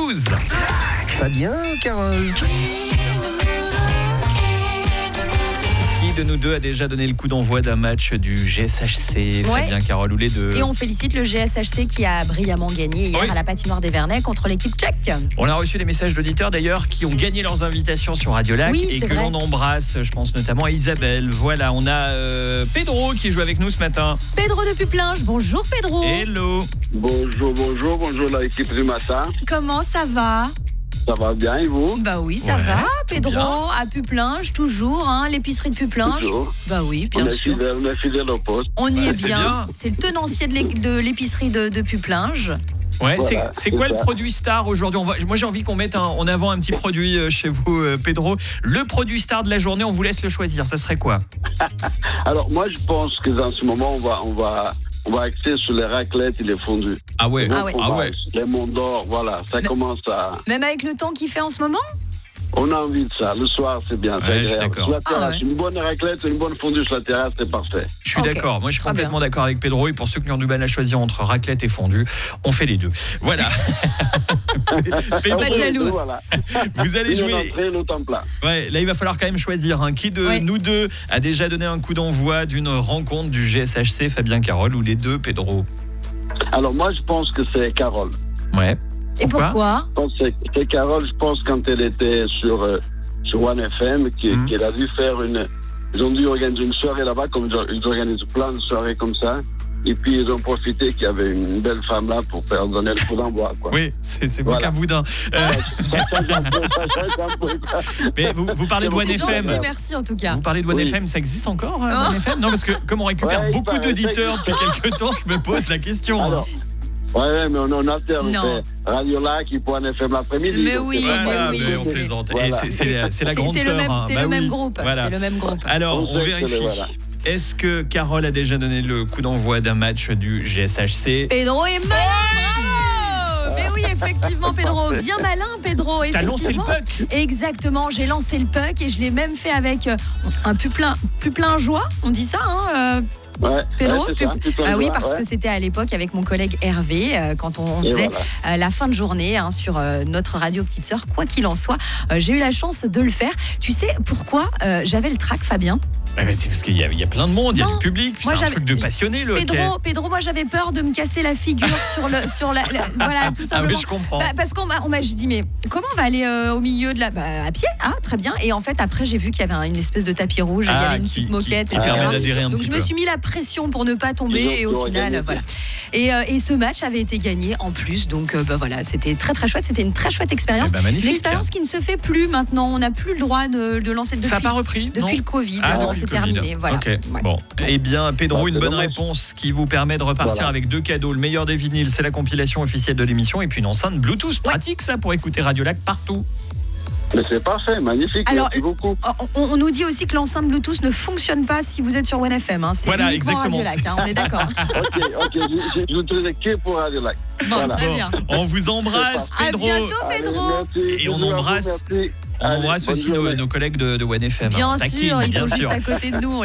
12. Fabien, Carole. Qui de nous deux a déjà donné le coup d'envoi d'un match du GSHC, Fabien, Carole, ou les deux? Et on félicite le GSHC qui a brillamment gagné hier à la patinoire des Vernets contre l'équipe tchèque. On a reçu des messages d'auditeurs d'ailleurs qui ont gagné leurs invitations sur Radio Lac et que l'on embrasse. Je pense notamment à Isabelle. Voilà, on a Pedro qui joue avec nous ce matin. Pedro de Puplinge. Bonjour Pedro. Hello. Bonjour l'équipe du matin. Comment ça va? Ça va bien et vous? Bah oui, ça va. Pedro, bien. à Puplinge, toujours, l'épicerie de Puplinge. Toujours. Bah oui, bien sûr. On est fidèle au poste. On y est c'est bien. bien. C'est le tenancier de l'épicerie de Puplinge. Ouais, Voilà, c'est quoi c'est le ça. produit star aujourd'hui? Moi j'ai envie qu'on mette en avant un petit produit chez vous, Pedro. Le produit star de la journée, on vous laisse le choisir. Ça serait quoi? Alors moi je pense que dans ce moment on va axer sur les raclettes et les fondus. Ah ouais. Ah ouais. Les monts d'or, voilà, ça commence à... Même avec le temps qu'il fait en ce moment? On a envie de ça. Le soir c'est bien, c'est Ouais, je suis agréable. d'accord. Sur la terrasse, ouais. une bonne raclette et une bonne fondue sur la terrasse, c'est parfait. Je suis Ok, d'accord. Moi je suis très complètement bien. d'accord avec Pedro. Et pour ceux qui ont du mal à choisir entre raclette et fondue, on fait les deux. Voilà. Pedro, Pas de jaloux. Voilà. vous allez Une jouer. entrée, l'autre en plat. Ouais, là il va falloir quand même choisir. Qui de nous deux a déjà donné un coup d'envoi d'une rencontre du GSHC, Fabien, Carole, ou les deux, Pedro? Alors moi je pense que c'est Carole. Ouais. Et pourquoi? Je pense que c'est Carole, je pense, quand elle était sur One FM, qu'elle a dû faire ils ont dû organiser une soirée là-bas, comme ils organisent plein de soirées comme ça. Et puis ils ont profité qu'il y avait une belle femme là pour faire donner le coup d'envoi, quoi. Oui, c'est bon Voilà. qu'un boudin. Ça change un peu, quoi. Mais vous parlez de One C'est gentil, FM. merci en tout cas. Vous parlez de One Oui. FM, ça existe encore, One FM? Non, parce que comme on récupère Ouais, il beaucoup paraît, d'auditeurs ça depuis quelques temps, je me pose la question. Alors, ouais, mais on alterne. Non. On fait Radio Lac et One FM l'après-midi. Mais donc oui, c'est Voilà, mais oui. mais on plaisante. Voilà. Et c'est la grande C'est le sœur. même, hein. c'est Bah le oui. même groupe. Voilà. C'est le même groupe. Alors, on sait que vérifie. voilà. Est-ce que Carole a déjà donné le coup d'envoi d'un match du GSHC? Pedro est malin, bravo! Mais oui, effectivement, Pedro, bien malin, Pedro. T'as lancé le Effectivement. puck? Exactement, j'ai lancé le puck et je l'ai même fait avec un puplin joie, on dit ça, Ouais, Pedro? ouais, c'est ça, c'est Ah oui, ça, parce ouais. que c'était à l'époque avec mon collègue Hervé, quand on Et faisait voilà. la fin de journée sur notre radio Petite Sœur. Quoi qu'il en soit, j'ai eu la chance de le faire. Tu sais pourquoi j'avais le trac, Fabien? C'est parce qu'il y a plein de monde, il y a Non. du public, puis Moi, c'est un j'avais- truc de passionné le hockey. Pedro, moi j'avais peur de me casser la figure sur la voilà, tout Ah simplement. oui, je comprends. Parce qu'on m'a j'ai dit mais comment on va aller au milieu de la à pied, très bien. Et en fait après j'ai vu qu'il y avait une espèce de tapis rouge, il y avait une petite moquette, qui etc. permet d'adhérer un Donc petit je peu. me suis mis la pression pour ne pas tomber Ils ont et au final organisé. voilà. Et ce match avait été gagné en plus, donc voilà, c'était très très chouette, c'était une très chouette expérience. Eh ben, magnifique. Une expérience qui ne se fait plus maintenant, on n'a plus le droit de lancer depuis. Ça n'a pas repris? Non. Depuis le Covid, Ah, non, depuis c'est le Covid. terminé. Voilà. Ok. Ouais. Bon. Eh bien, Pedro, Bah, une c'est bonne dommage. réponse qui vous permet de repartir Voilà. avec 2 cadeaux. Le meilleur des vinyles, c'est la compilation officielle de l'émission, et puis une enceinte Bluetooth. Pratique ça pour écouter Radio Lac partout. Mais c'est parfait, magnifique, Alors, merci beaucoup. On nous dit aussi que l'enceinte Bluetooth ne fonctionne pas si vous êtes sur One FM. C'est Voilà, uniquement exactement. Radio Lac, on est d'accord. Ok, je l'utilisais que pour Radio Lac. Bon, Voilà. très bien. On vous embrasse, À Pedro. bientôt, Allez, Pedro. merci. Et on Bisous à vous, embrasse- merci. On Allez, embrasse bonne aussi journée. nos collègues de One FM. Bien Taquine, sûr, ils bien sont sûr. juste à côté de nous.